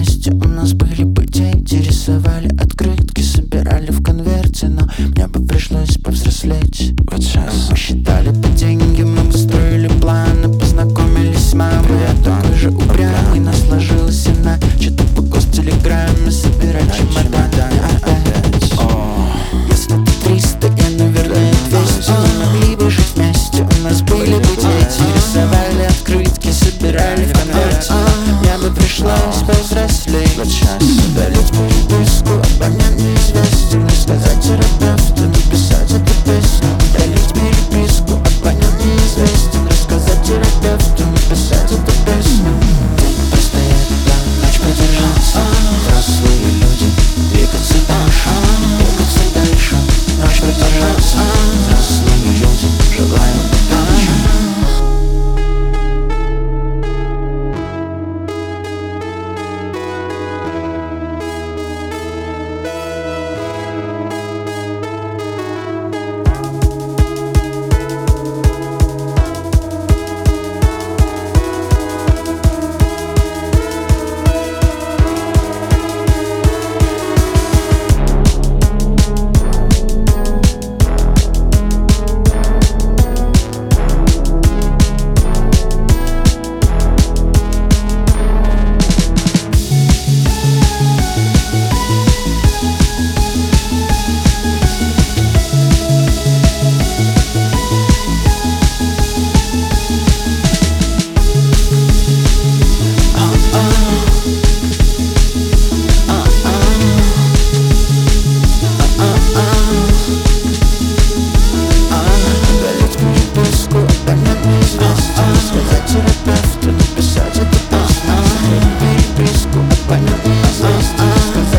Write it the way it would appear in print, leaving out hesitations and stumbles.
вместе, у нас были бы дети. Рисовали открытки, собирали в конверте, но мне бы пришлось повзрослеть. Вот сейчас мы считали по деньги, мы бы строили планы, познакомились с мамой. Я такой же упрямый, нас сложилось иначе. То по гостелеграмме собирать чемоданы опять. Если ты 300, я, наверное, 200. Мы могли бы жить вместе, у нас были бы дети. Рисовали открытки, собирали в конверте. Мне бы пришлось повзрослеть. Вот сейчас удалить переписку, абонент неизвестен. Рассказать терапевту, написать эту песню. Удалить переписку, абонент неизвестен. Рассказать терапевту, написать эту песню. Постоять там, ночь продержаться. Взрослые люди, двигаться дальше. Двигаться дальше, ночь продержаться. Взрослые люди, желаем удачи. Рассказать терапевту, написать эту песню. Переписку, абонент неизвестен.